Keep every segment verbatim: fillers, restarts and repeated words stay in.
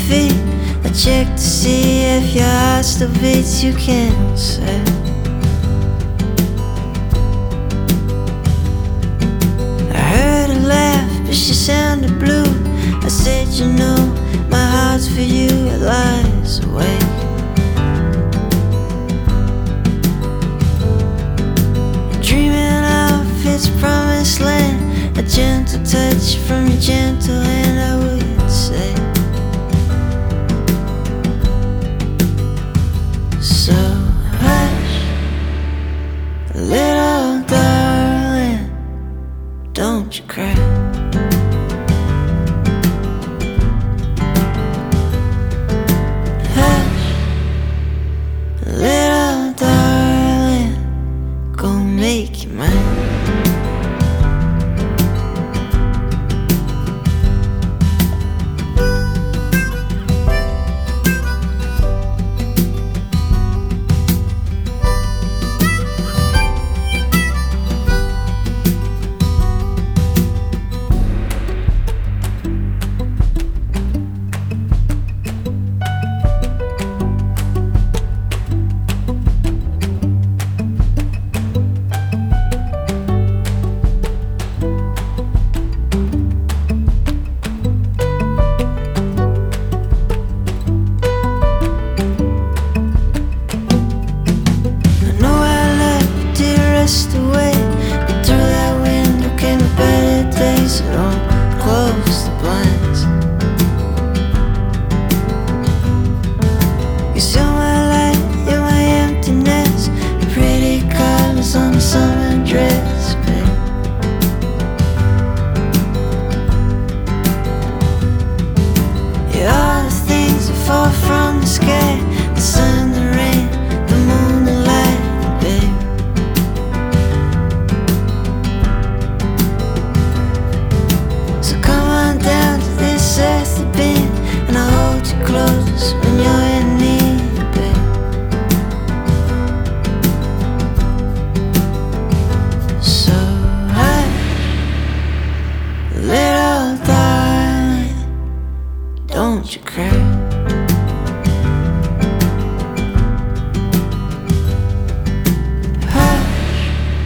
feet. I check to see if your heart still beats. You can't say. I heard her laugh, but she sounded blue. I said, you know, my heart's for you, it lies awake. Dreaming of its promised land, a gentle touch from your gentle hand, I would say. So hush, little darling, don't you cry. Hush, little darling, go make you mine. Away, but through that window came a better day, so don't close the blinds. You saw my light in my emptiness, the pretty colors on the summer dress, babe. You're all the things that fall from the sky, the sun, the rain, the moon, the light, babe. Down to this earthly bin, and I'll hold you close when you're in need, babe. So hush, little darling, don't you cry. Hush,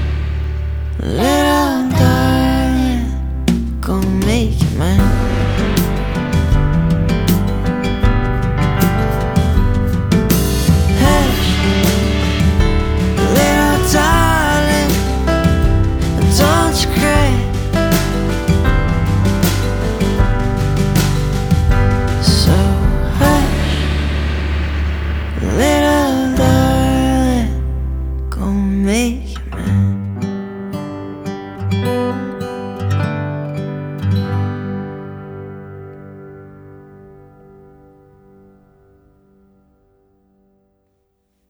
little darling, go make you mine. Let